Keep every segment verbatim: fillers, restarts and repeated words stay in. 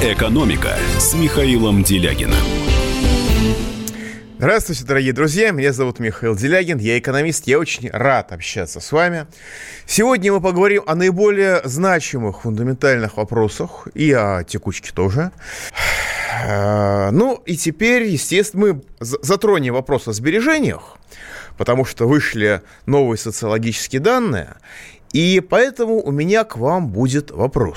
«Экономика» с Михаилом Делягиным. Здравствуйте, дорогие друзья. Меня зовут Михаил Делягин. Я экономист. Я очень рад общаться с вами. Сегодня мы поговорим о наиболее значимых фундаментальных вопросах и о текучке тоже. Ну и теперь, естественно, мы затронем вопрос о сбережениях, потому что вышли новые социологические данные, и поэтому у меня к вам будет вопрос.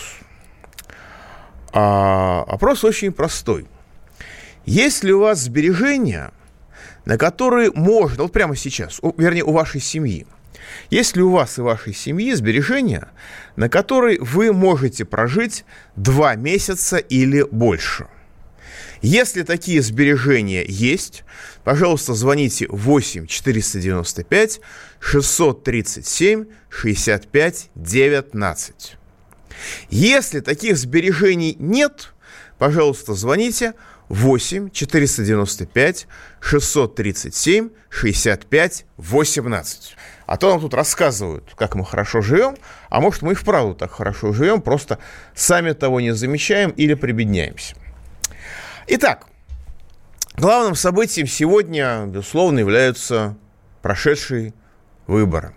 А вопрос очень простой. Есть ли у вас сбережения, на которые можно, вот прямо сейчас, у, вернее, у вашей семьи, есть ли у вас и вашей семьи сбережения, на которые вы можете прожить два месяца или больше? Если такие сбережения есть, пожалуйста, звоните восемь четыреста девяносто пять шестьсот тридцать семь шестьдесят пять девятнадцать. Если таких сбережений нет, пожалуйста, звоните восемь четыреста девяносто пять шестьсот тридцать семь шестьдесят пять восемнадцать. А то нам тут рассказывают, как мы хорошо живем, а может, мы и вправду так хорошо живем, просто сами того не замечаем или прибедняемся. Итак, главным событием сегодня, безусловно, являются прошедшие выборы.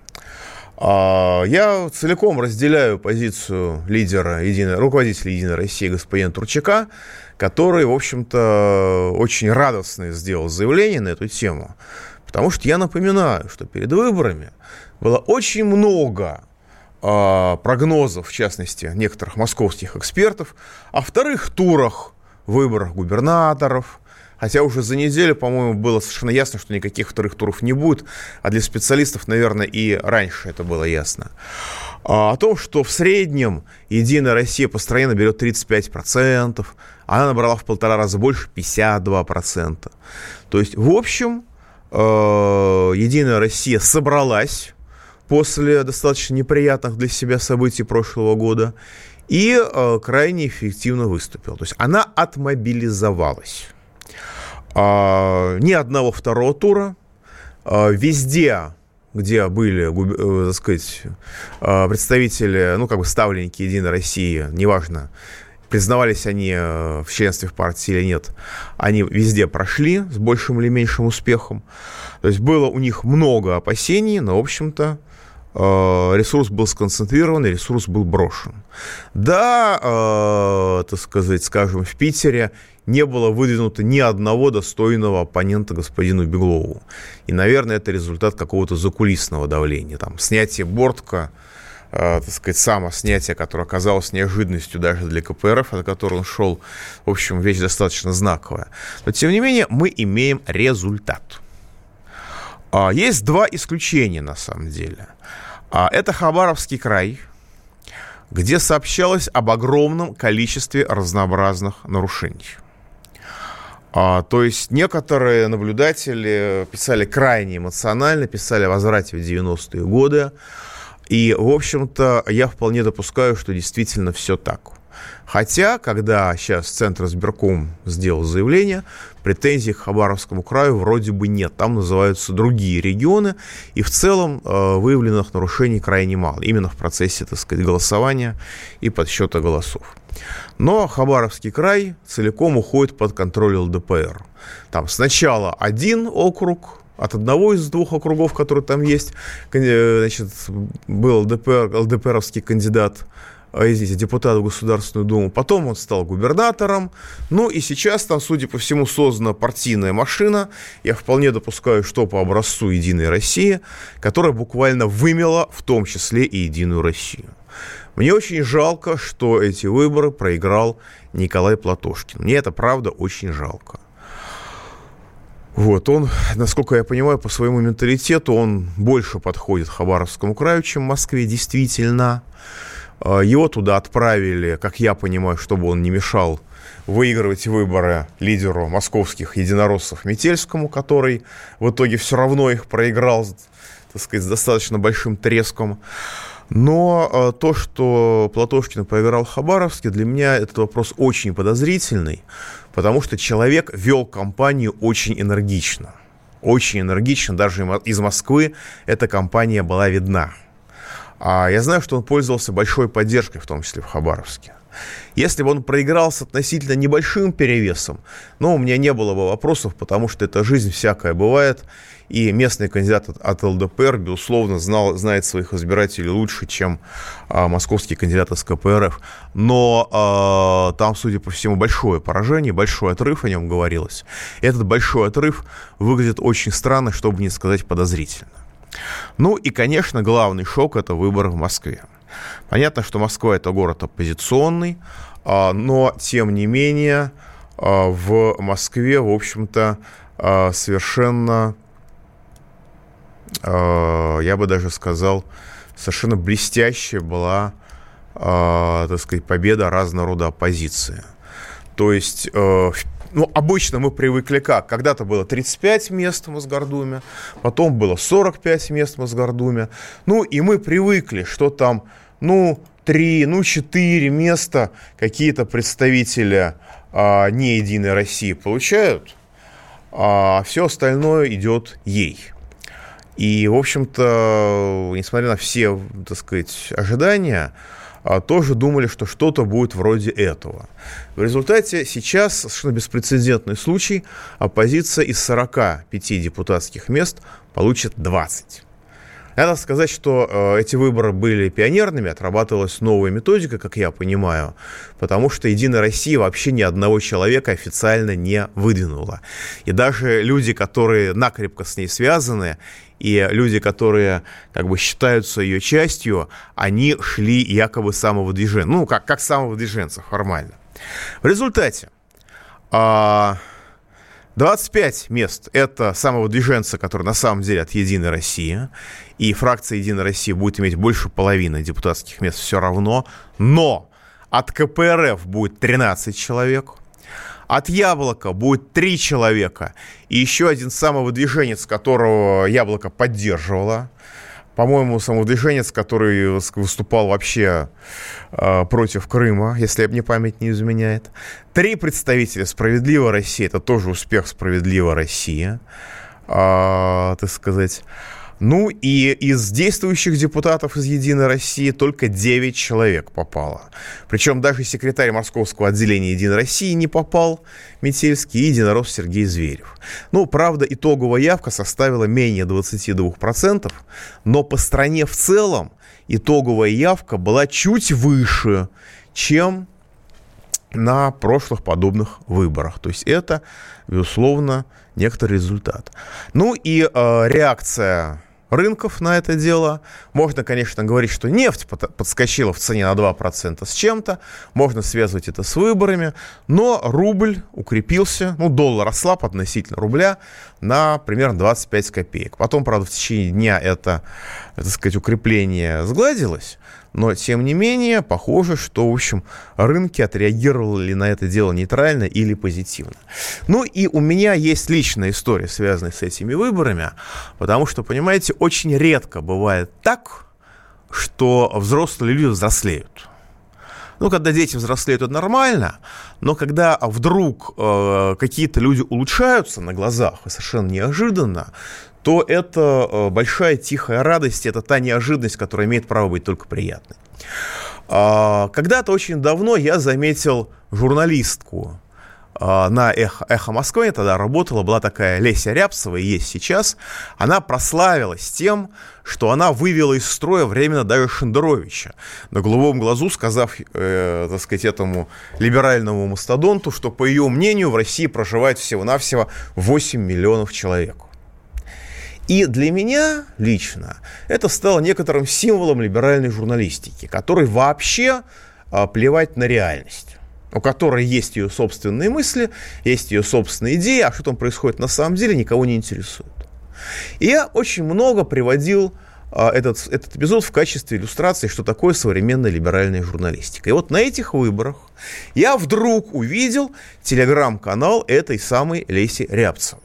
Я целиком разделяю позицию лидера, единой, руководителя «Единой России» господина Турчака, который, в общем-то, очень радостно сделал заявление на эту тему. Потому что я напоминаю, что перед выборами было очень много э, прогнозов, в частности, некоторых московских экспертов, о вторых турах выборах губернаторов. Хотя уже за неделю, по-моему, было совершенно ясно, что никаких вторых туров не будет, а для специалистов, наверное, и раньше это было ясно. О том, что в среднем «Единая Россия» по стране наберет тридцать пять процентов, она набрала в полтора раза больше, пятьдесят два процента. То есть, в общем, «Единая Россия» собралась после достаточно неприятных для себя событий прошлого года и крайне эффективно выступила. То есть, она отмобилизовалась. Ни одного второго тура. Везде, где были, так сказать, представители, ну, как бы ставленники «Единой России», неважно, признавались они в членстве в партии или нет, они везде прошли с большим или меньшим успехом. То есть было у них много опасений, но, в общем-то, ресурс был сконцентрирован, и ресурс был брошен. Да, э, так сказать, скажем, в Питере не было выдвинуто ни одного достойного оппонента господину Беглову. И, наверное, это результат какого-то закулисного давления. Там, снятие Бортко, э, так сказать, само снятие, которое оказалось неожиданностью даже для ка пэ эр эф, от которого он шел, в общем, вещь достаточно знаковая. Но, тем не менее, мы имеем результат. Есть два исключения, на самом деле. Это Хабаровский край, где сообщалось об огромном количестве разнообразных нарушений. То есть некоторые наблюдатели писали крайне эмоционально, писали о возврате в девяностые годы. И, в общем-то, я вполне допускаю, что действительно все так. Хотя, когда сейчас Центризбирком сделал заявление, претензий к Хабаровскому краю вроде бы нет. Там называются другие регионы, и в целом э, выявленных нарушений крайне мало. Именно в процессе, так сказать, голосования и подсчета голосов. Но Хабаровский край целиком уходит под контроль эл дэ пэ эр. Там сначала один округ, от одного из двух округов, которые там есть, значит, был эл дэ пэ эр, эл дэ пэ эровский кандидат, извините, депутат в Государственную Думу. Потом он стал губернатором. Ну и сейчас там, судя по всему, создана партийная машина. Я вполне допускаю, что по образцу «Единой России», которая буквально вымела в том числе и «Единую Россию». Мне очень жалко, что эти выборы проиграл Николай Платошкин. Мне это, правда, очень жалко. Вот, он, насколько я понимаю, по своему менталитету, он больше подходит Хабаровскому краю, чем Москве, действительно. Его туда отправили, как я понимаю, чтобы он не мешал выигрывать выборы лидеру московских единороссов Метельскому, который в итоге все равно их проиграл, так сказать, с достаточно большим треском. Но то, что Платошкин проиграл в Хабаровске, для меня этот вопрос очень подозрительный, потому что человек вел кампанию очень энергично. Очень энергично, даже из Москвы эта кампания была видна. А я знаю, что он пользовался большой поддержкой, в том числе в Хабаровске. Если бы он проиграл с относительно небольшим перевесом, ну, у меня не было бы вопросов, потому что это жизнь всякая бывает, и местный кандидат от, от ЛДПР, безусловно, знал, знает своих избирателей лучше, чем а, московский кандидат из КПРФ. Но а, там, судя по всему, большое поражение, большой отрыв, о нем говорилось. И этот большой отрыв выглядит очень странно, чтобы не сказать подозрительно. Ну и, конечно, главный шок – это выборы в Москве. Понятно, что Москва – это город оппозиционный, но, тем не менее, в Москве, в общем-то, совершенно, я бы даже сказал, совершенно блестящая была, так сказать, победа разного рода оппозиции. То есть, ну, обычно мы привыкли как? Когда-то было тридцать пять мест в Мосгордуме, потом было сорок пять мест в Мосгордуме. Ну, и мы привыкли, что там, ну, три, ну, четыре места какие-то представители а, не Единой России получают, а все остальное идет ей. И, в общем-то, несмотря на все, так сказать, ожидания, тоже думали, что что-то будет вроде этого. В результате сейчас совершенно беспрецедентный случай. Оппозиция из сорока пяти депутатских мест получит двадцать. Надо сказать, что э, эти выборы были пионерными, отрабатывалась новая методика, как я понимаю, потому что Единая Россия вообще ни одного человека официально не выдвинула. И даже люди, которые накрепко с ней связаны, и люди, которые как бы считаются ее частью, они шли якобы самовыдвиженцы. Ну, как, как самовыдвиженцы формально. В результате э, двадцать пять мест – это самовыдвиженцы, которые на самом деле от Единой России. И фракция Единой России будет иметь больше половины депутатских мест все равно. Но от КПРФ будет тринадцать человек. От Яблока будет три человека. И еще один самовыдвиженец, которого Яблоко поддерживало. По-моему, самовыдвиженец, который выступал вообще э, против Крыма, если мне память не изменяет. Три представителя «Справедливой России». Это тоже успех «Справедливой России», э, так сказать. Ну и из действующих депутатов из «Единой России» только девять человек попало. Причем даже секретарь московского отделения «Единой России» не попал, Метельский, и единорос Сергей Зверев. Ну, правда, итоговая явка составила менее двадцать два процента, но по стране в целом итоговая явка была чуть выше, чем на прошлых подобных выборах. То есть это, безусловно, некоторый результат. Ну и э, реакция рынков на это дело. Можно, конечно, говорить, что нефть подскочила в цене на два процента с чем-то. Можно связывать это с выборами. Но рубль укрепился, ну, доллар ослаб относительно рубля на примерно двадцать пять копеек. Потом, правда, в течение дня это, так сказать, укрепление сгладилось. Но, тем не менее, похоже, что, в общем, рынки отреагировали на это дело нейтрально или позитивно. Ну, и у меня есть личная история, связанная с этими выборами, потому что, понимаете, очень редко бывает так, что взрослые люди взрослеют. Ну, когда дети взрослеют, это нормально, но когда вдруг э, какие-то люди улучшаются на глазах, и совершенно неожиданно, то это э, большая тихая радость, это та неожиданность, которая имеет право быть только приятной. А, когда-то очень давно я заметил журналистку а, на «Эхо», «Эхо Москвы», я тогда работала, была такая Леся Рябцева, и есть сейчас. Она прославилась тем, что она вывела из строя временно даже Шендеровича, на голубом глазу сказав, э, так сказать, этому либеральному мастодонту, что, по ее мнению, в России проживает всего-навсего восемь миллионов человек. И для меня лично это стало некоторым символом либеральной журналистики, которой вообще а, плевать на реальность, у которой есть ее собственные мысли, есть ее собственные идеи, а что там происходит на самом деле, никого не интересует. И я очень много приводил а, этот, этот эпизод в качестве иллюстрации, что такое современная либеральная журналистика. И вот на этих выборах я вдруг увидел телеграм-канал этой самой Леси Рябцевой.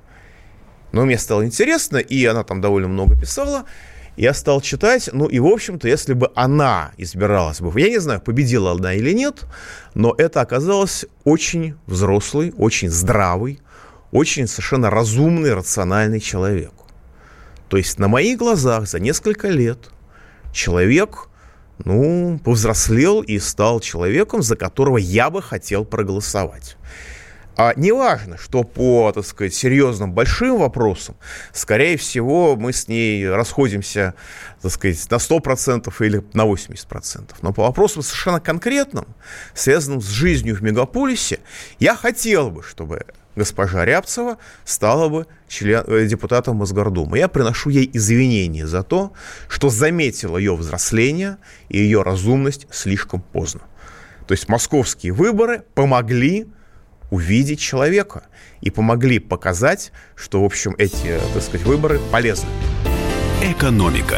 Но мне стало интересно, и она там довольно много писала. Я стал читать, ну и, в общем-то, если бы она избиралась бы, я не знаю, победила она или нет, но это оказалось очень взрослый, очень здравый, очень совершенно разумный, рациональный человек. То есть на моих глазах за несколько лет человек, ну, повзрослел и стал человеком, за которого я бы хотел проголосовать. А неважно, что по, так сказать, серьезным большим вопросам, скорее всего, мы с ней расходимся, так сказать, на сто процентов или на восемьдесят процентов. Но по вопросам совершенно конкретным, связанным с жизнью в мегаполисе, я хотел бы, чтобы госпожа Рябцева стала бы член, депутатом Мосгордумы. Я приношу ей извинения за то, что заметил ее взросление и ее разумность слишком поздно. То есть московские выборы помогли увидеть человека и помогли показать, что, в общем, эти, так сказать, выборы полезны. Экономика.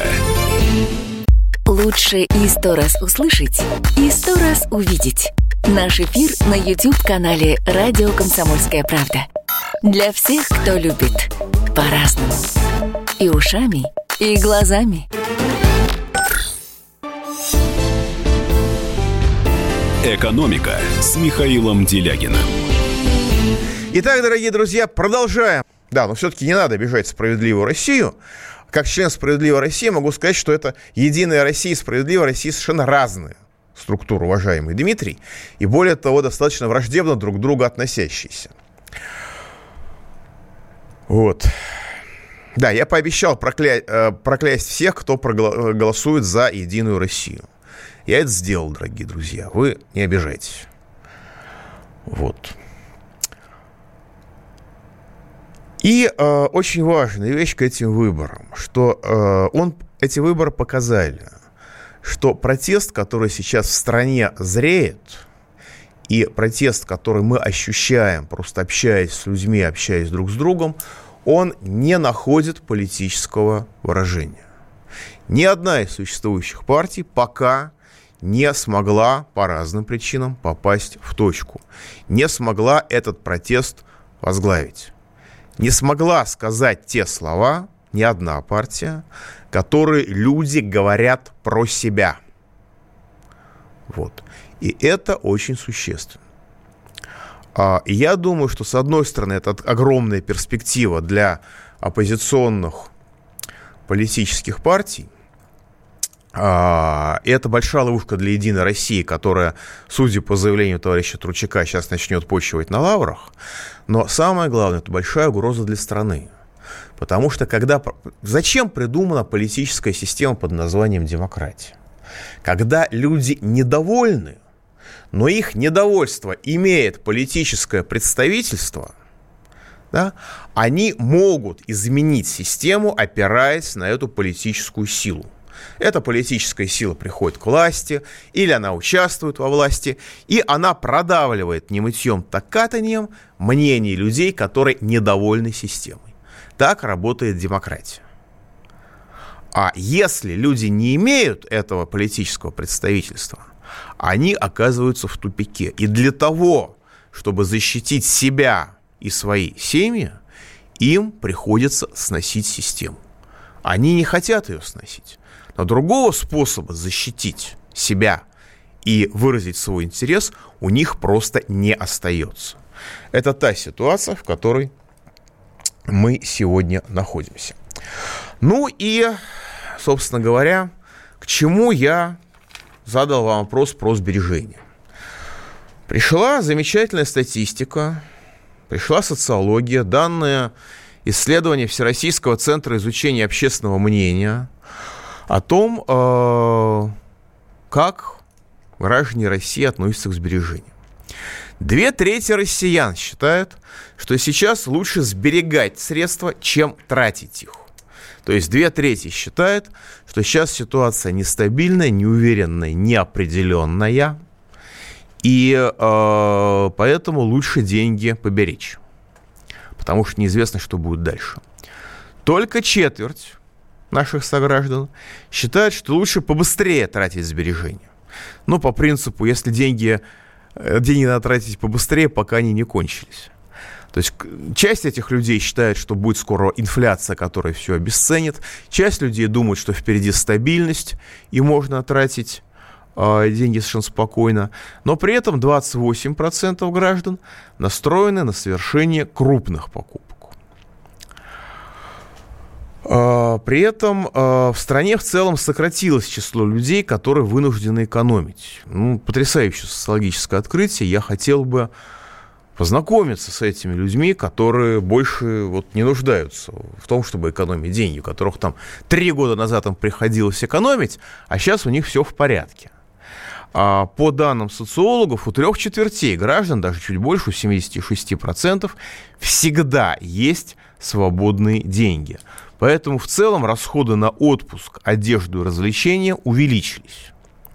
Лучше и сто раз услышать, и сто раз увидеть. Наш эфир на YouTube-канале «Радио Комсомольская правда». Для всех, кто любит по-разному. И ушами, и глазами. «Экономика» с Михаилом Делягиным. Итак, дорогие друзья, продолжаем. Да, но все-таки не надо обижать «Справедливую Россию». Как член «Справедливой России» могу сказать, что это «Единая Россия» и «Справедливая Россия» совершенно разные структуры, уважаемый Дмитрий, и более того, достаточно враждебно друг к другу относящиеся. Вот. Да, я пообещал прокля... проклясть всех, кто проголосует за «Единую Россию». Я это сделал, дорогие друзья. Вы не обижайтесь. Вот. И э, очень важная вещь к этим выборам, что э, он, эти выборы показали, что протест, который сейчас в стране зреет, и протест, который мы ощущаем, просто общаясь с людьми, общаясь друг с другом, он не находит политического выражения. Ни одна из существующих партий пока не смогла по разным причинам попасть в точку, не смогла этот протест возглавить. Не смогла сказать те слова, ни одна партия, которые люди говорят про себя. Вот. И это очень существенно. А, я думаю, что, с одной стороны, это огромная перспектива для оппозиционных политических партий. А, и это большая ловушка для «Единой России», которая, судя по заявлению товарища Тручака, сейчас начнет почивать на лаврах. Но самое главное, это большая угроза для страны. Потому что когда... Зачем придумана политическая система под названием демократия? Когда люди недовольны, но их недовольство имеет политическое представительство, да, они могут изменить систему, опираясь на эту политическую силу. Эта политическая сила приходит к власти, или она участвует во власти, и она продавливает не мытьем, так катаньем мнение людей, которые недовольны системой. Так работает демократия. А если люди не имеют этого политического представительства, они оказываются в тупике. И для того, чтобы защитить себя и свои семьи, им приходится сносить систему. Они не хотят ее сносить. Но другого способа защитить себя и выразить свой интерес у них просто не остается. Это та ситуация, в которой мы сегодня находимся. Ну и, собственно говоря, к чему я задал вам вопрос про сбережения. Пришла замечательная статистика, пришла социология, данные исследования Всероссийского центра изучения общественного мнения о том, как граждане России относятся к сбережениям. Две трети россиян считают, что сейчас лучше сберегать средства, чем тратить их. То есть две трети считают, что сейчас ситуация нестабильная, неуверенная, неопределенная, и э, поэтому лучше деньги поберечь, потому что неизвестно, что будет дальше. Только четверть наших сограждан считают, что лучше побыстрее тратить сбережения. Ну, по принципу, если деньги, деньги надо тратить побыстрее, пока они не кончились. То есть часть этих людей считает, что будет скоро инфляция, которая все обесценит. Часть людей думает, что впереди стабильность, и можно тратить э, деньги совершенно спокойно. Но при этом двадцать восемь процентов граждан настроены на совершение крупных покупок. При этом в стране в целом сократилось число людей, которые вынуждены экономить. Ну, потрясающее социологическое открытие. Я хотел бы познакомиться с этими людьми, которые больше вот не нуждаются в том, чтобы экономить деньги, у которых там три года назад им приходилось экономить, а сейчас у них все в порядке. А по данным социологов, у трех четвертей граждан, даже чуть больше, у семьдесят шесть процентов, всегда есть свободные деньги. Поэтому в целом расходы на отпуск, одежду и развлечения увеличились.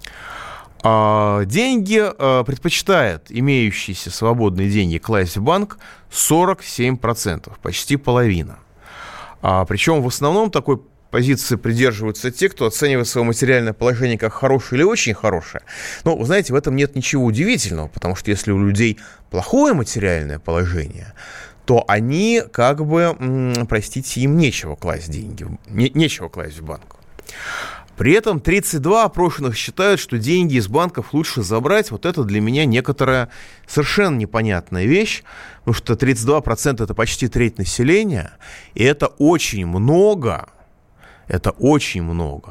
А деньги а, предпочитает имеющиеся свободные деньги класть в банк сорок семь процентов, почти половина. А, причем в основном такой позиции придерживаются те, кто оценивает свое материальное положение как хорошее или очень хорошее. Но, вы знаете, в этом нет ничего удивительного, потому что если у людей плохое материальное положение, то они как бы, простите, им нечего класть деньги, не, нечего класть в банк. При этом тридцать два опрошенных считают, что деньги из банков лучше забрать. Вот это для меня некоторая совершенно непонятная вещь, потому что тридцать два процента это почти треть населения, и это очень много, это очень много.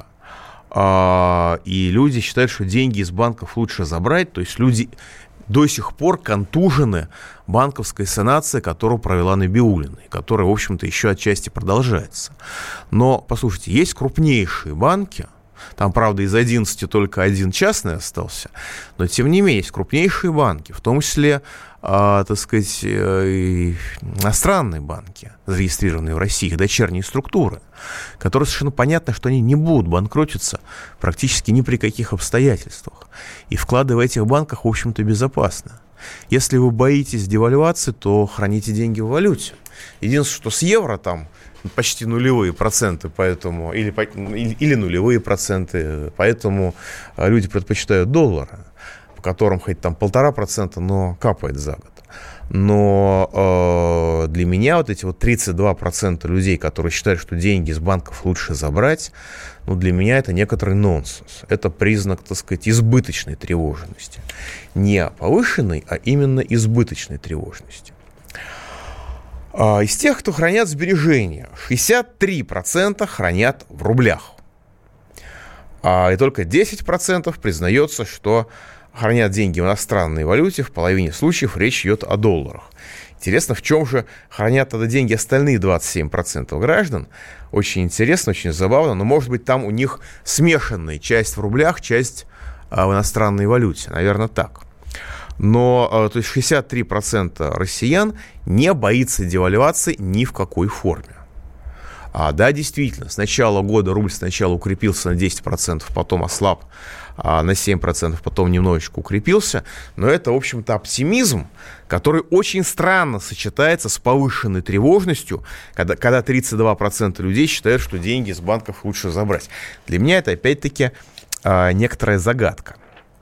И люди считают, что деньги из банков лучше забрать, то есть люди до сих пор контужены банковской санацией, которую провела Набиуллина, и которая, в общем-то, еще отчасти продолжается. Но, послушайте, есть крупнейшие банки, там, правда, из одиннадцати только один частный остался, но, тем не менее, есть крупнейшие банки, в том числе, э, так сказать, э, иностранные банки, зарегистрированные в России, их дочерние структуры, которые совершенно понятно, что они не будут банкротиться практически ни при каких обстоятельствах. И вклады в этих банках, в общем-то, безопасны. Если вы боитесь девальвации, то храните деньги в валюте. Единственное, что с евро там почти нулевые проценты, поэтому, или, или, или нулевые проценты, поэтому люди предпочитают доллары, по которым хоть там полтора процента, но капает за год. Но э, для меня вот эти вот тридцать два процента людей, которые считают, что деньги из банков лучше забрать, ну, для меня это некоторый нонсенс. Это признак, так сказать, избыточной тревожности. Не повышенной, а именно избыточной тревожности. А из тех, кто хранят сбережения, шестьдесят три процента хранят в рублях. А, и только десять процентов признается, что хранят деньги в иностранной валюте, в половине случаев речь идет о долларах. Интересно, в чем же хранят тогда деньги остальные двадцать семь процентов граждан? Очень интересно, очень забавно, но, может быть, там у них смешанная часть в рублях, часть а, в иностранной валюте. Наверное, так. Но, а, то есть шестьдесят три процента россиян не боится девальвации ни в какой форме. А, да, действительно, с начала года рубль сначала укрепился на десять процентов, потом ослаб а, на семь процентов, потом немножечко укрепился. Но это, в общем-то, оптимизм, который очень странно сочетается с повышенной тревожностью, когда, когда тридцать два процента людей считают, что деньги из банков лучше забрать. Для меня это, опять-таки, а, некоторая загадка.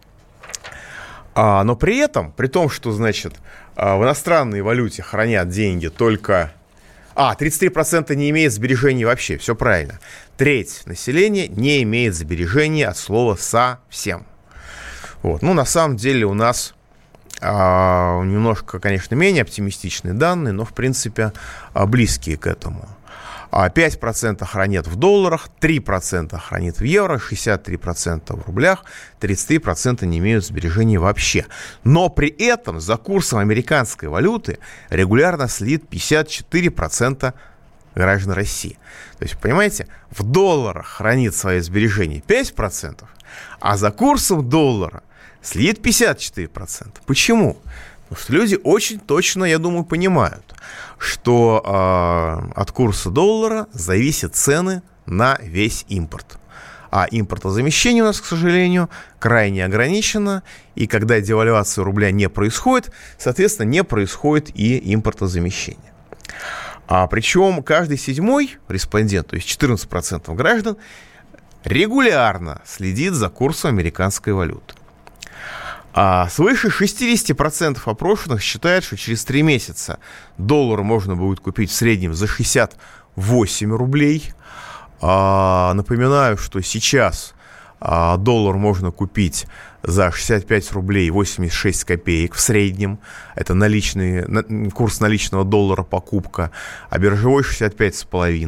А, но при этом, при том, что, значит, а, в иностранной валюте хранят деньги только... А, тридцать три процента не имеет сбережений вообще, все правильно. Треть населения не имеет сбережений от слова «совсем». Вот. Ну, на самом деле у нас а, немножко, конечно, менее оптимистичные данные, но, в принципе, а, близкие к этому. А пять процентов хранят в долларах, три процента хранят в евро, шестьдесят три процента в рублях, тридцать три процента не имеют сбережений вообще. Но при этом за курсом американской валюты регулярно следит пятьдесят четыре процента граждан России. То есть, понимаете, в долларах хранит свои сбережения пять процентов, а за курсом доллара следит пятьдесят четыре процента. Почему? Потому что люди очень точно, я думаю, понимают, что э, от курса доллара зависят цены на весь импорт. А импортозамещение у нас, к сожалению, крайне ограничено. И когда девальвация рубля не происходит, соответственно, не происходит и импортозамещение. А причем каждый седьмой респондент, то есть четырнадцать процентов граждан, регулярно следит за курсом американской валюты. А свыше шестьдесят процентов опрошенных считают, что через три месяца доллар можно будет купить в среднем за шестьдесят восемь рублей. А, напоминаю, что сейчас а, доллар можно купить за шестьдесят пять рублей восемьдесят шесть копеек в среднем. Это наличный, на, курс наличного доллара покупка. А биржевой шестьдесят пять с половиной.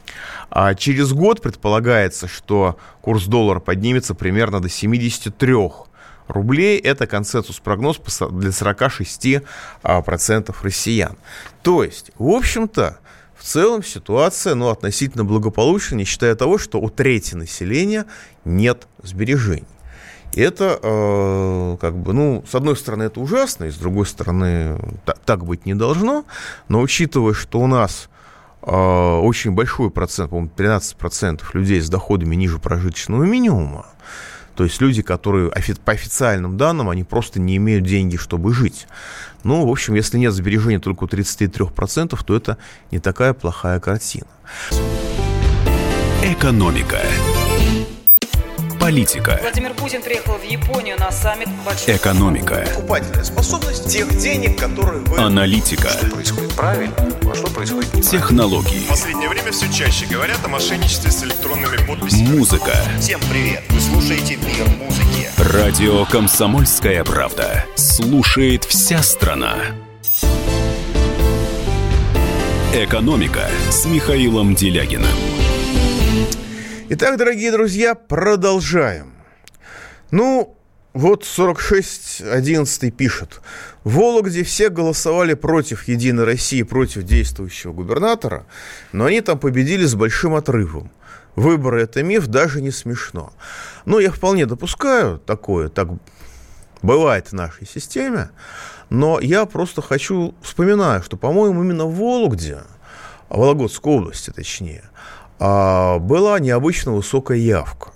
А через год предполагается, что курс доллара поднимется примерно до семьдесят три рублей. Это консенсус-прогноз для сорок шесть процентов россиян. То есть, в общем-то, в целом ситуация, ну, относительно благополучна, не считая того, что у трети населения нет сбережений. И это, э, как бы, ну, с одной стороны, это ужасно, и с другой стороны, так, так быть не должно. Но учитывая, что у нас э, очень большой процент, по-моему, тринадцать процентов людей с доходами ниже прожиточного минимума, то есть люди, которые по официальным данным, они просто не имеют деньги, чтобы жить. Ну, в общем, если нет сбережений только у тридцать три процента, то это не такая плохая картина. Экономика. Политика. Владимир Путин приехал в Японию на саммит большой... Экономика. Покупательная способность тех денег, которые вы... Аналитика. Что происходит правильно, а что происходит неправильно. Технологии. В последнее время все чаще говорят о мошенничестве с электронными подписями. Музыка. Всем привет! Вы слушаете «Мир музыки». Радио «Комсомольская правда». Слушает вся страна. Экономика с Михаилом Делягиным. Итак, дорогие друзья, продолжаем. Ну, вот сорок шесть одиннадцать пишет. В Вологде все голосовали против «Единой России», против действующего губернатора, но они там победили с большим отрывом. Выборы – это миф, даже не смешно. Ну, я вполне допускаю такое, так бывает в нашей системе, но я просто хочу, вспоминаю, что, по-моему, именно в Вологде, в Вологодской области точнее, была необычно высокая явка.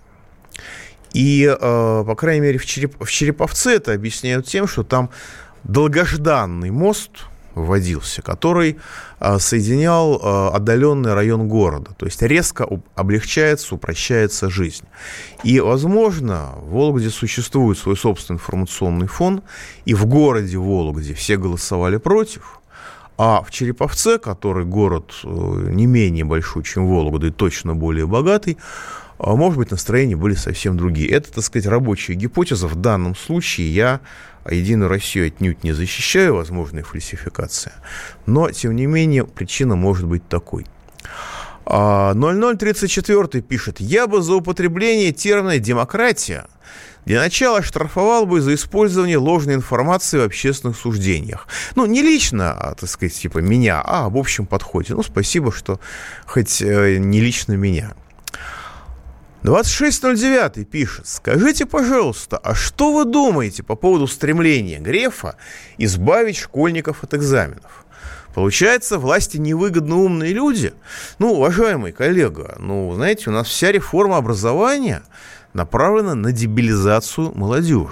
И, по крайней мере, в, Череп... в Череповце это объясняют тем, что там долгожданный мост вводился, который соединял отдаленный район города. То есть резко облегчается, упрощается жизнь. И, возможно, в Вологде существует свой собственный информационный фон, и в городе Вологде все голосовали против. А в Череповце, который город не менее большой, чем Вологда, и точно более богатый, может быть, настроения были совсем другие. Это, так сказать, рабочая гипотеза. В данном случае я «Единую Россию» отнюдь не защищаю, возможная фальсификация. Но, тем не менее, причина может быть такой. ноль ноль тридцать четыре пишет. Я бы за употребление термина «демократия» для начала штрафовал бы за использование ложной информации в общественных суждениях. Ну, не лично, а, так сказать, типа меня, а в общем подходе. Ну, спасибо, что хоть э, не лично меня. двадцать шесть ноль девять пишет. Скажите, пожалуйста, а что вы думаете по поводу стремления Грефа избавить школьников от экзаменов? Получается, власти невыгодны умные люди? Ну, уважаемый коллега, ну, знаете, у нас вся реформа образования направлена на дебилизацию молодежи.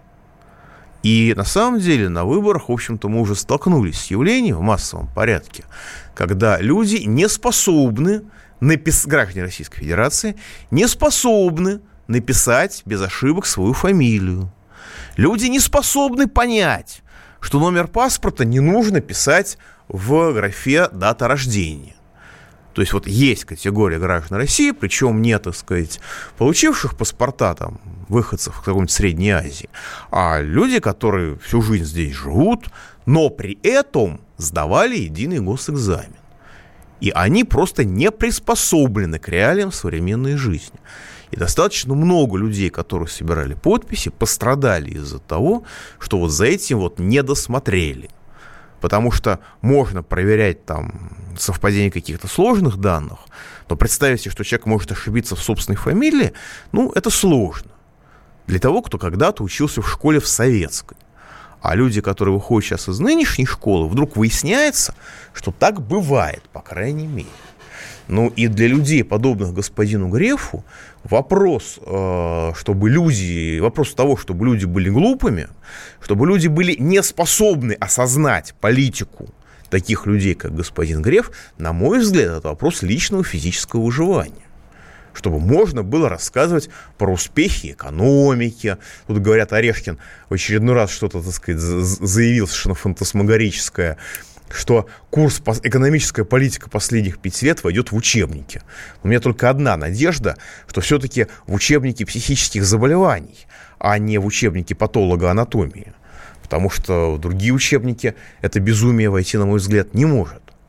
И на самом деле на выборах, в общем-то, мы уже столкнулись с явлением в массовом порядке, когда люди не способны, напис... граждане Российской Федерации, не способны написать без ошибок свою фамилию. Люди не способны понять, что номер паспорта не нужно писать в графе «дата рождения». То есть вот есть категория граждан России, причем не, так сказать, получивших паспорта там, выходцев в какой-нибудь Средней Азии, а люди, которые всю жизнь здесь живут, но при этом сдавали единый госэкзамен. И они просто не приспособлены к реалиям современной жизни. И достаточно много людей, которые собирали подписи, пострадали из-за того, что вот за этим вот не досмотрели. Потому что можно проверять там совпадение каких-то сложных данных, но представить себе, что человек может ошибиться в собственной фамилии, ну, это сложно. Для того, кто когда-то учился в школе в советской. А люди, которые выходят сейчас из нынешней школы, вдруг выясняется, что так бывает, по крайней мере. Ну, и для людей, подобных господину Грефу, вопрос, э, чтобы люди, вопрос того, чтобы люди были глупыми, чтобы люди были не способны осознать политику таких людей, как господин Греф, на мой взгляд, это вопрос личного физического выживания. Чтобы можно было рассказывать про успехи экономики. Тут, говорят, Орешкин в очередной раз что-то, так сказать, заявил совершенно фантасмагорическое, что курс «Экономическая политика последних пяти лет» войдет в учебники. У меня только одна надежда, что все-таки в учебнике психических заболеваний, а не в учебнике патологоанатомии. Потому что в другие учебники это безумие войти, на мой взгляд, не может.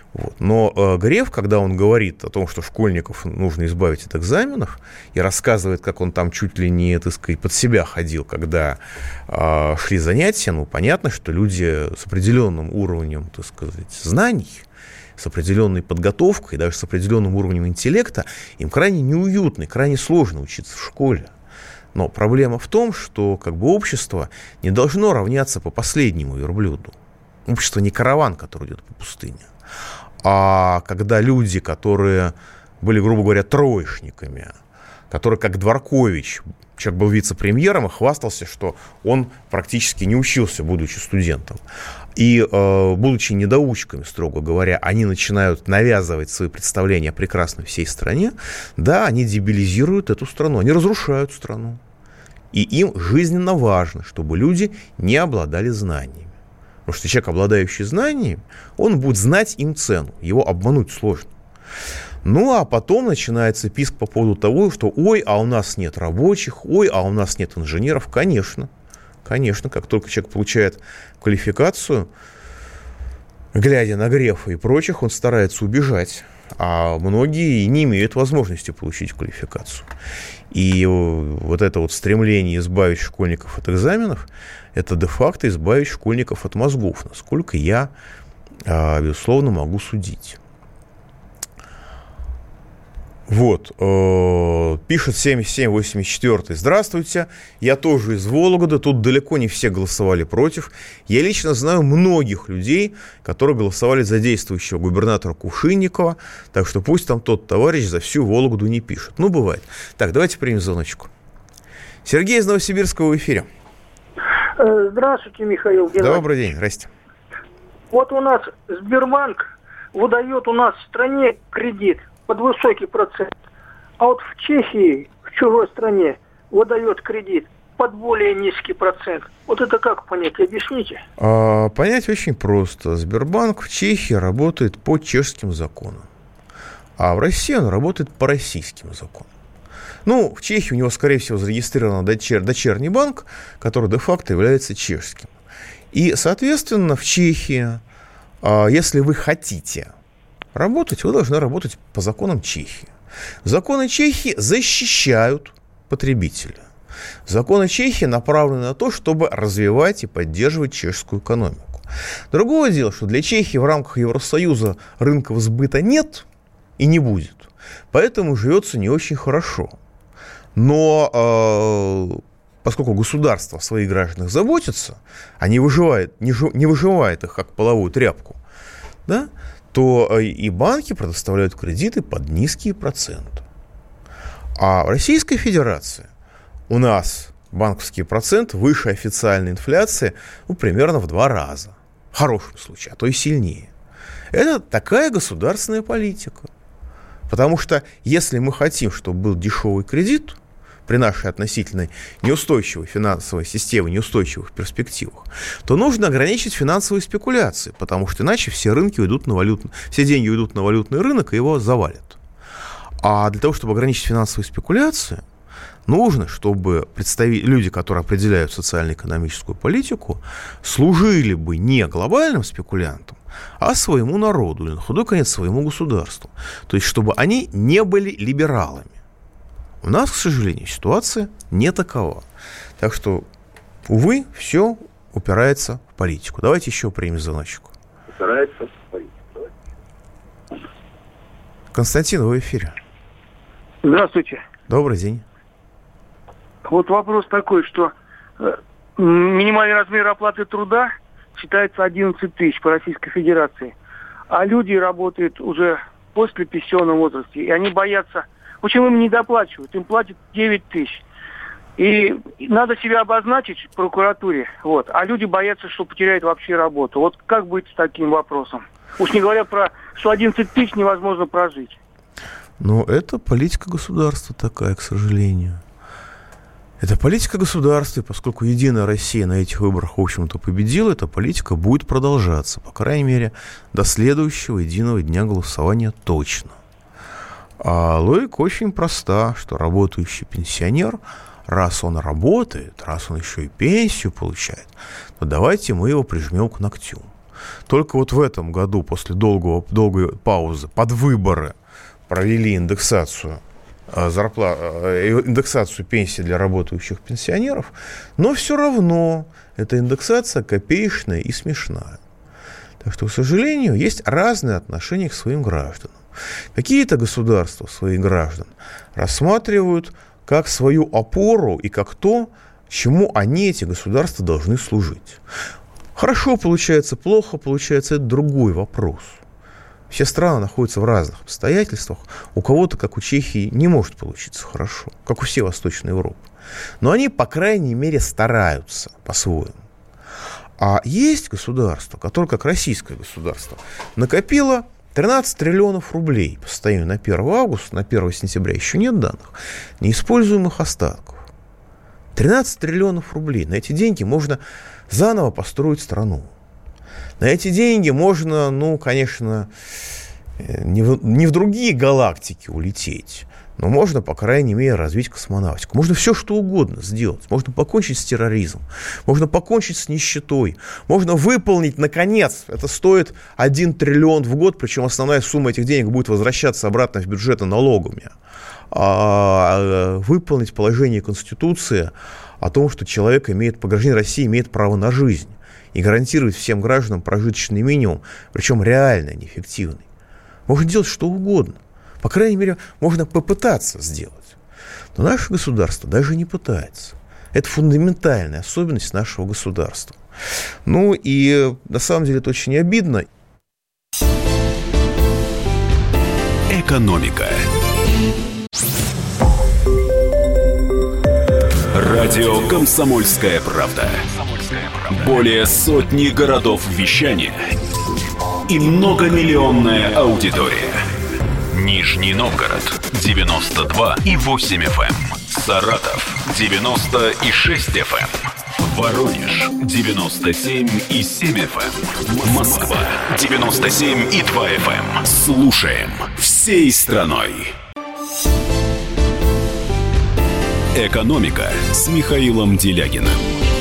Вот. Но э, Греф, когда он говорит о том, что школьников нужно избавить от экзаменов, и рассказывает, как он там чуть ли не, так сказать, под себя ходил, когда э, шли занятия, ну, понятно, что люди с определенным уровнем, так сказать, знаний, с определенной подготовкой, даже с определенным уровнем интеллекта, им крайне неуютно и крайне сложно учиться в школе. Но проблема в том, что как бы общество не должно равняться по последнему верблюду. Общество не караван, который идет по пустыне. А когда люди, которые были, грубо говоря, троечниками, которые, как Дворкович, человек был вице-премьером и хвастался, что он практически не учился, будучи студентом. И, э, будучи недоучками, строго говоря, они начинают навязывать свои представления о прекрасной всей стране, да, они дебилизируют эту страну, они разрушают страну. И им жизненно важно, чтобы люди не обладали знаниями. Потому что человек, обладающий знаниями, он будет знать им цену. Его обмануть сложно. Ну, а потом начинается писк по поводу того, что ой, а у нас нет рабочих, ой, а у нас нет инженеров. Конечно, конечно, как только человек получает квалификацию, глядя на Грефа и прочих, он старается убежать. А многие не имеют возможности получить квалификацию. И вот это вот стремление избавить школьников от экзаменов, это де-факто избавить школьников от мозгов, насколько я, безусловно, могу судить. Вот, э, пишет семьдесят семь восемьдесят четыре. Здравствуйте, я тоже из Вологды, тут далеко не все голосовали против. Я лично знаю многих людей, которые голосовали за действующего губернатора Кувшинникова, так что пусть там тот товарищ за всю Вологду не пишет. Ну, бывает. Так, давайте примем звоночку. Сергей из Новосибирска в эфире. Здравствуйте, Михаил Геннадьевич. Добрый день, здрасте. Вот у нас Сбербанк выдает у нас в стране кредит под высокий процент, а вот в Чехии, в чужой стране, выдает кредит под более низкий процент. Вот это как понять? Объясните. А, понять очень просто. Сбербанк в Чехии работает по чешским законам, а в России он работает по российским законам. Ну, в Чехии у него, скорее всего, зарегистрирован дочер, дочерний банк, который де-факто является чешским. И, соответственно, в Чехии, а, если вы хотите работать, вы должны работать по законам Чехии. Законы Чехии защищают потребителя. Законы Чехии направлены на то, чтобы развивать и поддерживать чешскую экономику. Другое дело, что для Чехии в рамках Евросоюза рынков сбыта нет и не будет. Поэтому живется не очень хорошо. Но э, поскольку государство о своих гражданах заботится, а не выживает, не, жи, не выживает их как половую тряпку, да, то и банки предоставляют кредиты под низкие проценты. А в Российской Федерации у нас банковский процент выше официальной инфляции, ну, примерно в два раза. В хорошем случае, а то и сильнее. Это такая государственная политика. Потому что если мы хотим, чтобы был дешевый кредит при нашей относительно неустойчивой финансовой системе, неустойчивых перспективах, то нужно ограничить финансовые спекуляции, потому что иначе все рынки уйдут на валютный, все деньги уйдут на валютный рынок и его завалят. А для того, чтобы ограничить финансовые спекуляции, нужно, чтобы представители, люди, которые определяют социально-экономическую политику, служили бы не глобальным спекулянтам, а своему народу, или на худой конец своему государству. То есть, чтобы они не были либералами. У нас, к сожалению, ситуация не такова. Так что, увы, все упирается в политику. Давайте еще примем звоночек. Упирается в политику. Константин, вы в эфире. Здравствуйте. Добрый день. Вот вопрос такой, что э, минимальный размер оплаты труда считается одиннадцать тысяч по Российской Федерации, а люди работают уже после пенсионного возраста, и они боятся. В общем, им не доплачивают, им платят девять тысяч. И надо себя обозначить в прокуратуре, вот, а люди боятся, что потеряют вообще работу. Вот как быть с таким вопросом? Уж не говоря про, что одиннадцать тысяч невозможно прожить. Ну, это политика государства такая, к сожалению. Это политика государства, и поскольку Единая Россия на этих выборах, в общем-то, победила, эта политика будет продолжаться, по крайней мере, до следующего единого дня голосования точно. А логика очень проста, что работающий пенсионер, раз он работает, раз он еще и пенсию получает, то давайте мы его прижмем к ногтю. Только вот в этом году, после долгого, долгой паузы, под выборы провели индексацию зарплат, индексацию пенсий для работающих пенсионеров, но все равно эта индексация копеечная и смешная. Так что, к сожалению, есть разные отношения к своим гражданам. Какие-то государства своих граждан рассматривают как свою опору и как то, чему они, эти государства, должны служить. Хорошо получается, плохо получается, это другой вопрос. Все страны находятся в разных обстоятельствах. У кого-то, как у Чехии, не может получиться хорошо, как у всей Восточной Европы. Но они, по крайней мере, стараются по-своему. А есть государство, которое, как российское государство, накопило тринадцать триллионов рублей по состоянию на первое августа, на первое сентября еще нет данных, неиспользуемых остатков. тринадцать триллионов рублей. На эти деньги можно заново построить страну. На эти деньги можно, ну, конечно, не в, не в другие галактики улететь, но можно, по крайней мере, развить космонавтику. Можно все, что угодно сделать. Можно покончить с терроризмом, можно покончить с нищетой, можно выполнить, наконец, это стоит один триллион в год, причем основная сумма этих денег будет возвращаться обратно в бюджеты налогами, а выполнить положение Конституции о том, что человек имеет, гражданин России имеет право на жизнь и гарантировать всем гражданам прожиточный минимум, причем реально, а не фиктивный. Можно делать что угодно. По крайней мере, можно попытаться сделать. Но наше государство даже не пытается. Это фундаментальная особенность нашего государства. Ну и на самом деле это очень обидно. Экономика. Радио «Комсомольская правда». Более сотни городов вещания и многомиллионная аудитория. Нижний Новгород девяносто два и восемь эф эм, Саратов девяносто и шесть эф эм, Воронеж девяносто семь и семь эф эм, Москва девяносто семь и два эф эм. Слушаем всей страной. «Экономика» с Михаилом Делягиным.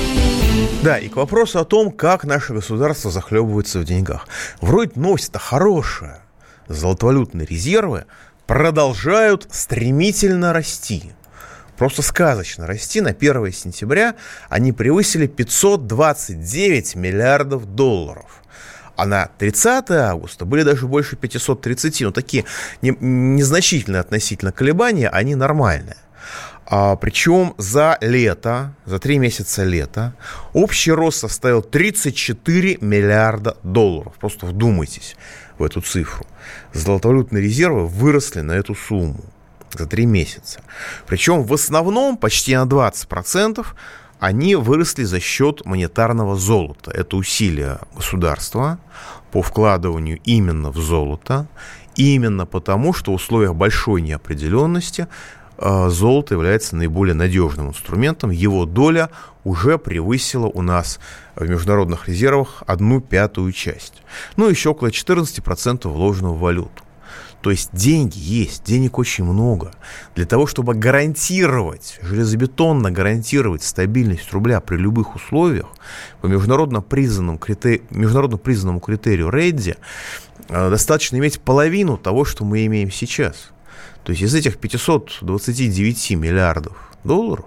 Да, и к вопросу о том, как наше государство захлебывается в деньгах. Вроде новость-то хорошая. Золотовалютные резервы продолжают стремительно расти. Просто сказочно расти. На первое сентября они превысили пятьсот двадцать девять миллиардов долларов. А на тридцатое августа были даже больше пятьсот тридцать. Но такие не, незначительные относительно колебания, они нормальные. А, причем за лето, за три месяца лета, общий рост составил тридцать четыре миллиарда долларов. Просто вдумайтесь в эту цифру. Золотовалютные резервы выросли на эту сумму за три месяца. Причем в основном почти на двадцать процентов они выросли за счет монетарного золота. Это усилия государства по вкладыванию именно в золото. Именно потому, что в условиях большой неопределенности золото является наиболее надежным инструментом. Его доля уже превысила у нас в международных резервах одну пятую часть. Ну, еще около четырнадцать процентов вложено в валюту. То есть деньги есть, денег очень много. Для того, чтобы гарантировать, железобетонно гарантировать стабильность рубля при любых условиях, по международно признанному критерию, международно признанному критерию Редди, достаточно иметь половину того, что мы имеем сейчас. То есть из этих пятьсот двадцать девять миллиардов долларов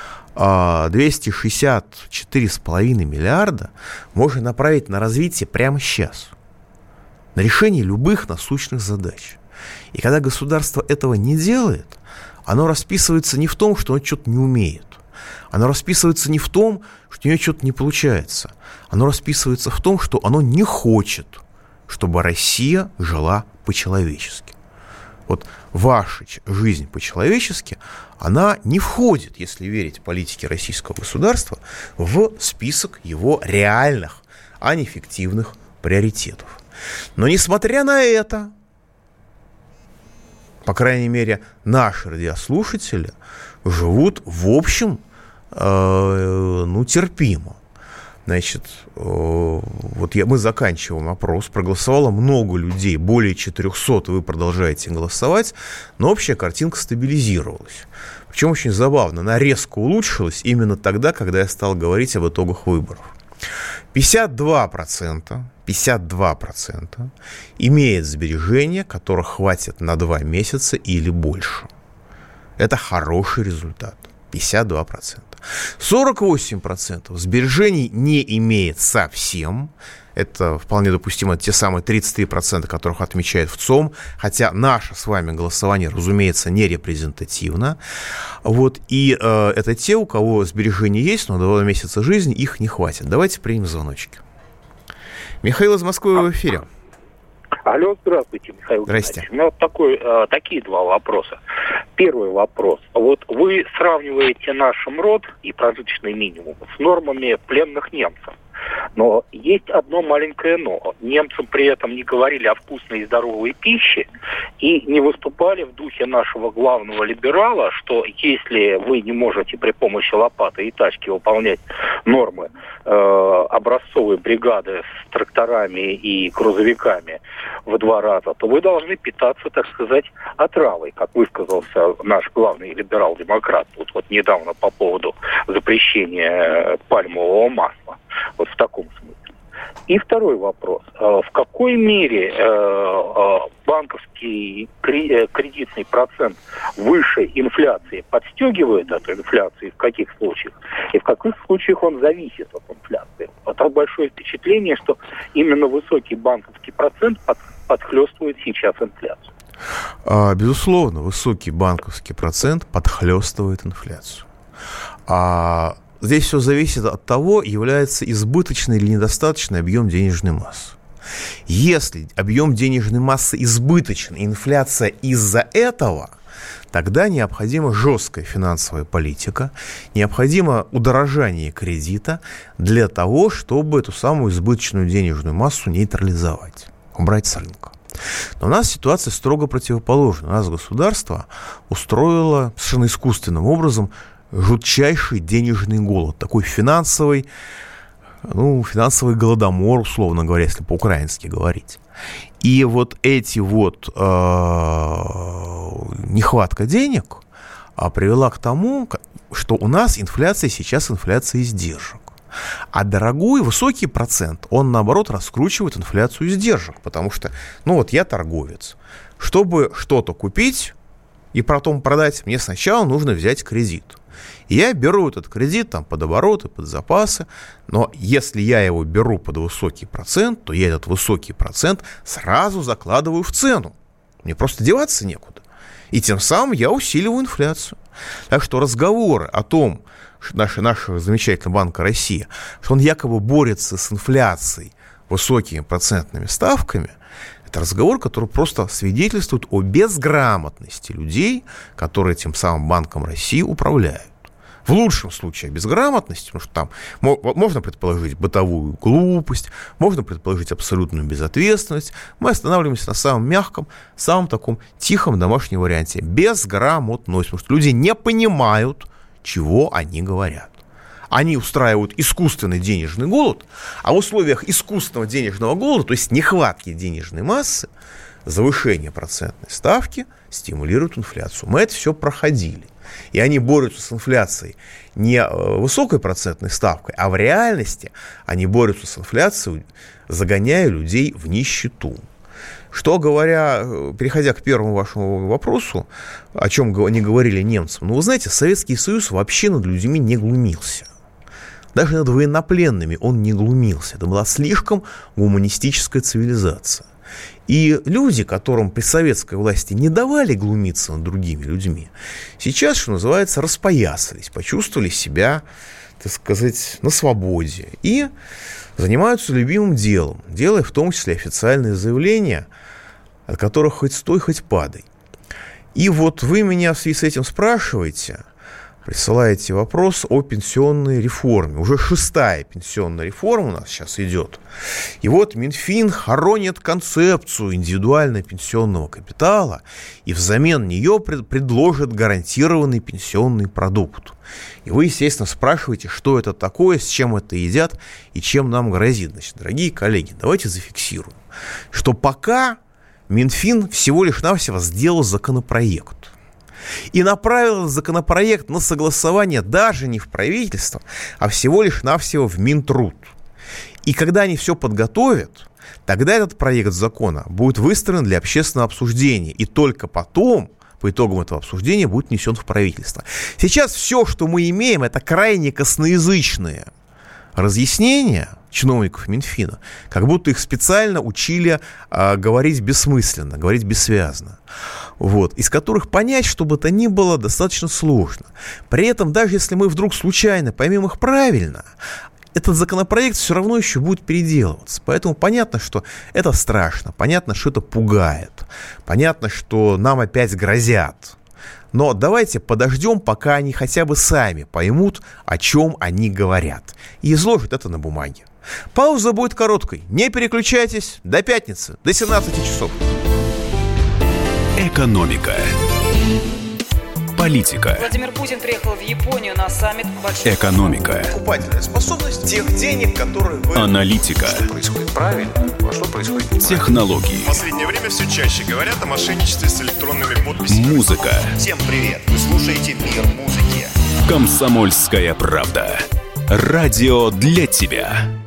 двести шестьдесят четыре целых пять десятых миллиарда можно направить на развитие прямо сейчас, на решение любых насущных задач. И когда государство этого не делает, оно расписывается не в том, что оно что-то не умеет. Оно расписывается не в том, что у него что-то не получается. Оно расписывается в том, что оно не хочет, чтобы Россия жила по-человечески. Вот ваша жизнь по-человечески, она не входит, если верить политике российского государства, в список его реальных, а не фиктивных приоритетов. Но несмотря на это, по крайней мере, наши радиослушатели живут в общем, э, ну, терпимо. Значит, вот я, мы заканчиваем опрос, проголосовало много людей, более четырехсот, вы продолжаете голосовать, но общая картинка стабилизировалась. Причем очень забавно, она резко улучшилась именно тогда, когда я стал говорить об итогах выборов. пятьдесят два процента, пятьдесят два процента имеет сбережения, которых хватит на два месяца или больше. Это хороший результат. пятьдесят два процента. сорок восемь процентов сбережений не имеет совсем. Это вполне допустимо. Те самые тридцать три процента, которых отмечает ВЦОМ. Хотя наше с вами голосование, разумеется, не репрезентативно. Вот. И э, это те, у кого сбережения есть, но до два месяца жизни их не хватит. Давайте примем звоночки. Михаил из Москвы в эфире. Алло, здравствуйте, Михаил. Здрасте. У меня вот такой, э, такие два вопроса. Первый вопрос. Вот вы сравниваете наш МРОД и прожиточный минимум с нормами пленных немцев. Но есть одно маленькое но. Немцам при этом не говорили о вкусной и здоровой пище и не выступали в духе нашего главного либерала, что если вы не можете при помощи лопаты и тачки выполнять нормы э, образцовой бригады с тракторами и грузовиками в два раза, то вы должны питаться, так сказать, отравой, как высказался наш главный либерал-демократ вот, вот недавно по поводу запрещения пальмового масла. Вот в таком смысле. И второй вопрос. В какой мере банковский кредитный процент выше инфляции подстегивает эту инфляцию, в каких случаях? И в каких случаях он зависит от инфляции? Вот так большое впечатление, что именно высокий банковский процент подхлестывает сейчас инфляцию. Безусловно, высокий банковский процент подхлестывает инфляцию. А здесь все зависит от того, является избыточный или недостаточный объем денежной массы. Если объем денежной массы избыточен, инфляция из-за этого, тогда необходима жесткая финансовая политика, необходимо удорожание кредита для того, чтобы эту самую избыточную денежную массу нейтрализовать, убрать с рынка. Но у нас ситуация строго противоположна. У нас государство устроило совершенно искусственным образом жутчайший денежный голод, такой финансовый, ну, финансовый голодомор, условно говоря, если по-украински говорить. И вот эти вот э, нехватка денег а, привела к тому, что у нас инфляция сейчас инфляция издержек. А дорогой, высокий процент, он, наоборот, раскручивает инфляцию издержек, потому что, ну, вот я торговец. Чтобы что-то купить и потом продать, мне сначала нужно взять кредит. Я беру этот кредит там, под обороты, под запасы, но если я его беру под высокий процент, то я этот высокий процент сразу закладываю в цену. Мне просто деваться некуда. И тем самым я усиливаю инфляцию. Так что разговоры о том, что наш, наш замечательный Банк России, что он якобы борется с инфляцией высокими процентными ставками, это разговор, который просто свидетельствует о безграмотности людей, которые тем самым Банком России управляют. В лучшем случае безграмотность, потому что там можно предположить бытовую глупость, можно предположить абсолютную безответственность. Мы останавливаемся на самом мягком, самом таком тихом домашнем варианте. Безграмотность, потому что люди не понимают, чего они говорят. Они устраивают искусственный денежный голод, а в условиях искусственного денежного голода, то есть нехватки денежной массы, завышение процентной ставки стимулирует инфляцию. Мы это все проходили. И они борются с инфляцией не высокой процентной ставкой, а в реальности они борются с инфляцией, загоняя людей в нищету. Что говоря, переходя к первому вашему вопросу, о чем не говорили немцам, ну, вы знаете, Советский Союз вообще над людьми не глумился. Даже над военнопленными он не глумился. Это была слишком гуманистическая цивилизация. И люди, которым при советской власти не давали глумиться над другими людьми, сейчас, что называется, распоясались, почувствовали себя, так сказать, на свободе и занимаются любимым делом, делая в том числе официальные заявления, от которых хоть стой, хоть падай. И вот вы меня в связи с этим спрашиваете, присылаете вопрос о пенсионной реформе. Уже шестая пенсионная реформа у нас сейчас идет. И вот Минфин хоронит концепцию индивидуального пенсионного капитала и взамен нее пред- предложит гарантированный пенсионный продукт. И вы, естественно, спрашиваете, что это такое, с чем это едят и чем нам грозит. Значит, дорогие коллеги, давайте зафиксируем, что пока Минфин всего лишь навсего сделал законопроект. И направил законопроект на согласование даже не в правительство, а всего лишь навсего в Минтруд. И когда они все подготовят, тогда этот проект закона будет выставлен для общественного обсуждения. И только потом, по итогам этого обсуждения, будет внесен в правительство. Сейчас все, что мы имеем, это крайне косноязычные разъяснения чиновников Минфина, как будто их специально учили а, говорить бессмысленно, говорить бессвязно. Вот, из которых понять, что бы то ни было, достаточно сложно. При этом, даже если мы вдруг случайно поймем их правильно, этот законопроект все равно еще будет переделываться. Поэтому понятно, что это страшно, понятно, что это пугает, понятно, что нам опять грозят. Но давайте подождем, пока они хотя бы сами поймут, о чем они говорят, и изложат это на бумаге. Пауза будет короткой. Не переключайтесь. До пятницы, до семнадцати часов. Экономика. Политика. Владимир Путин приехал в Японию на саммит большой... Экономика. Покупательная способность тех денег, которые вы... Аналитика. Что происходит правильно, а что происходит неправильно. Технологии. В последнее время все чаще говорят о мошенничестве с электронными подписями. Музыка. Всем привет! Вы слушаете «Мир музыки». Комсомольская правда. Радио для тебя.